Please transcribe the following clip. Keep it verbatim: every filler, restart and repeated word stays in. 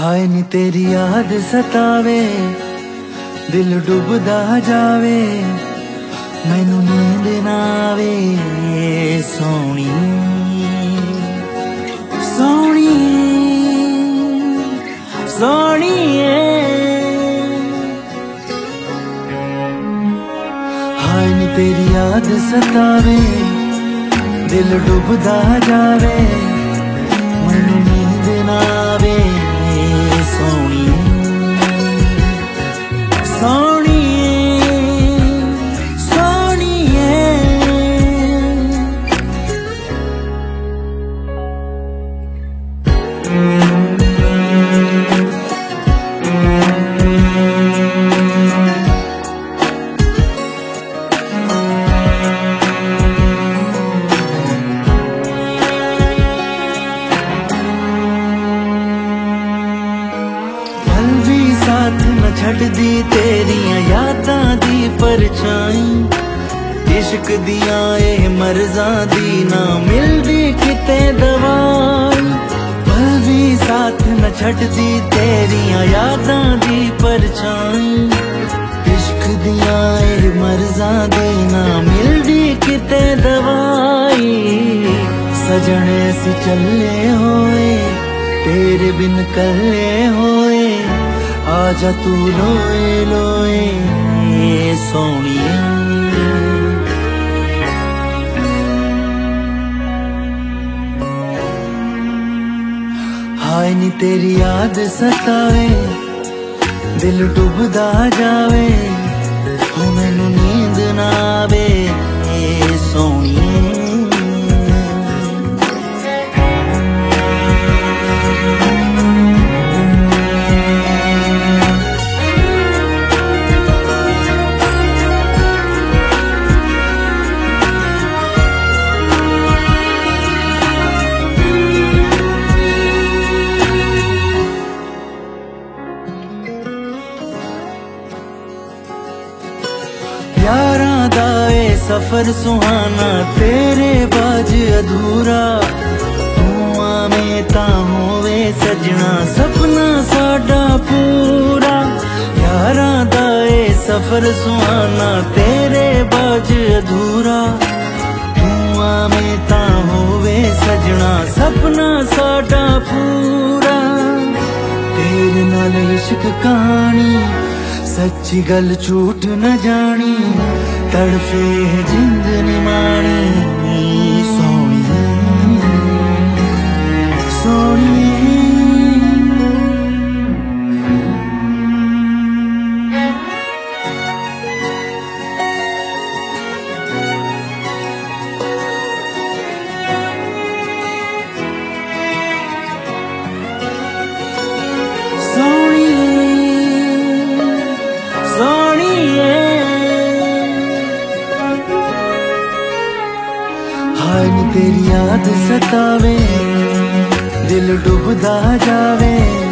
हाय नी तेरी याद सतावे, दिल डुबदा जावे, मैनू नींद ना आवे। सोनी सोनी सोनी हाय नी तेरी याद सतावे, दिल डुबदा जावे, मैनू नींद ना आवे। सोनी सोनी साथ न छड्दी तेरियां यादां दी परछाई, इश्क दियां ए मर्जां दी ना मिलदी किते दवाई। पल भी साथ न छड्दी तेरियां यादां दी परछाई, इश्क दियां ए मर्जां दी ना मिलदी किते दवाई। सजने सी चले होए तेरे बिन कल्ले होए, आजा तू लोए लोए। सोनिए हाय नी तेरी याद सतावे, दिल डुबदा जावे, हो मैनू नींद ना आवे। सोनिए यारां दा ए सफर सुहाना, तेरे बाज अधूरा, तू आवे तां होवे सजना, सपना साडा पूरा। यारां दा ए सफर सुहाना, तेरे बाज अधूरा, तू आवे तां होवे सजना, सपना साडा पूरा। तेरे नाल इश्क कहानी, सच्ची गल झूठ न जानी, तड़फे जिंद निमानी। सोनी सोनी हाय नी तेरी याद सतावे, दिल डुबदा जावे,